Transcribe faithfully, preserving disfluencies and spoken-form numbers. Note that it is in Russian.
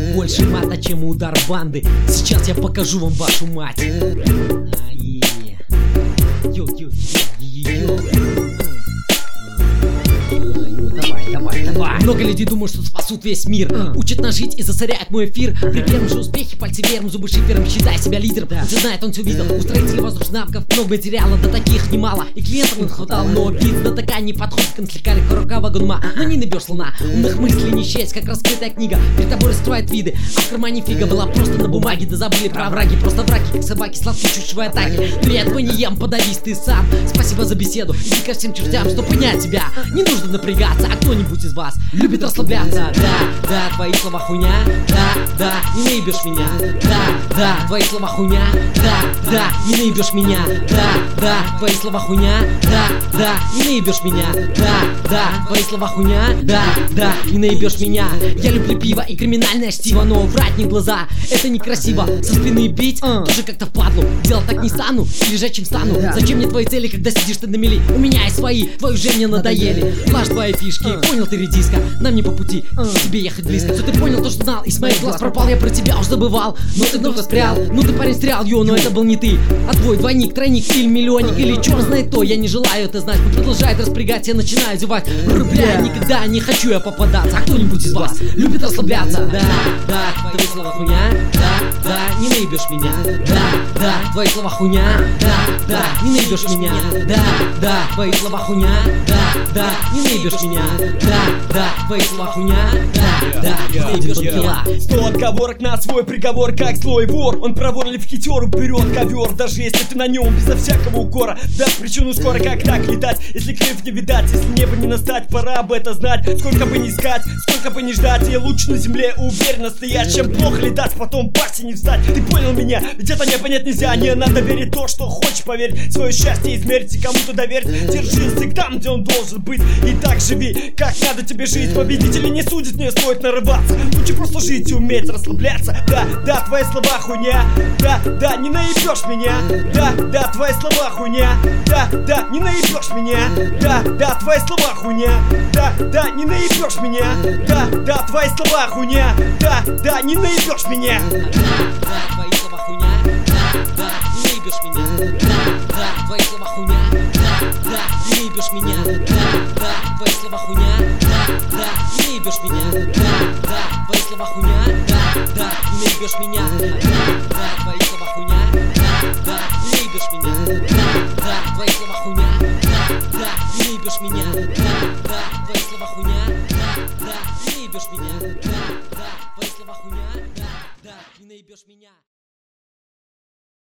больше мата, чем удар банды. Сейчас я покажу вам вашу мать. Давай, давай, давай. Много людей думают, что спасут весь мир, uh. учат нас жить и засоряют мой эфир. При первом же успехе пальцы вверх, зубы шифером, считая себя лидером. Он все знает, он все видел. У строителей воздушных навыков много материала, да таких немало. И клиентам их хватало, но бит да такая не подходит. Конфликали рука вагонма, но не наберешь слона. Умных мыслей не счесть, как раскрытая книга. Перед тобой раскрывает виды, а в кармане фига была просто на бумаге. Да забыли про враги, просто враги, как собаки, сладкие чувствуя атаки. Но я этого не ем, подавись ты сам. Спасибо за беседу, иди ко всем чертям, что понять тебя. Не нужно напрягаться, а кто-нибудь из вас любит расслабляться? Да, да, твои слова хуйня. Да, да, не наебешь меня. Да, да, твои слова хуйня. Да, да, не наебешь меня. Да, да, твои слова хуйня. Да, да, не наебешь меня. Да, да, твои слова хуйня. Да, да, не наебешь меня. Я люблю пиво и криминальное чтиво, но врать не в глаза, это некрасиво. Со спины бить uh. тоже как-то впадлу. Делать так не стану, и лежать чем стану. yeah. Зачем мне твои цели, когда сидишь ты на мели? У меня и свои, твои уже мне надоели. Ложь твои фишки, uh. понял ты, редиска. Нам не по пути, uh. тебе ехать близко. Все ты понял, то что знал, из моих глаз пропал. Я про тебя уж забывал, но ты вновь застрял. Ну ты парень стрял, ё, но это был не ты, а твой двойник, тройник или миллионник, uh. или черт знает то. Я не желаю это знать, но продолжает распрягать. Я начинаю зевать, бля, никогда не хочу я попадаться. А кто-нибудь из вас любит расслабляться? Да, да, твои слова хуйня. Да, да, не наебешь меня. Да, да, твои слова хуйня. Да, да, не наебешь меня. Да, да, твои слова хуйня. Да, да, не наебешь меня. Да, да, твои слова хуйня. Да, да, не наебешь меня. Сто отговорок на свой приговор, как злой вор. Он проворный в хитер, берет ковер. Даже если ты на нем безо всякого укора. Даст причину скоро, как так летать. Если клев не видать, если небо не настать, пора бы это знать. Сколько бы не искать, сколько бы не ждать, я лучше на земле уверенно стоять, чем плохо летать, потом пасти не встать. Ты понял меня? Ведь это не понять нельзя. Не надо верить то, что хочешь, поверь. Свое счастье измерить и кому-то доверь. Держи язык там, где он должен быть, и так живи, как надо тебе жить. Победители не судят, не стоит нарываться. Лучше просто жить и уметь расслабляться. Да, да, твои слова хуйня. Да, да, не наебешь меня. Да, да, твои слова хуйня. Да, да, не наебешь меня. Да, да, твои слова хуйня. Да, да, не наебешь меня. Да, да, твои слова хуйня. Да, да, не наебешь меня. Да, твои слова хуйня. Да, да, не наебешь меня. Да, да, твои слова хуйня. Да, да, не наебешь меня. Да, да, твои слова хуйня. Да, да, не наебешь меня. Да, да, твои слова хуйня. Да, да, не наебешь меня. Да, твои слова хуйня. Да, да, не наебешь меня. Да, твои слова хуйня. Да, да, не наебешь меня. Да, твои слова хуйня. Да, не наебешь меня. Да, твои слова хуйня. Да, да, не наебешь меня.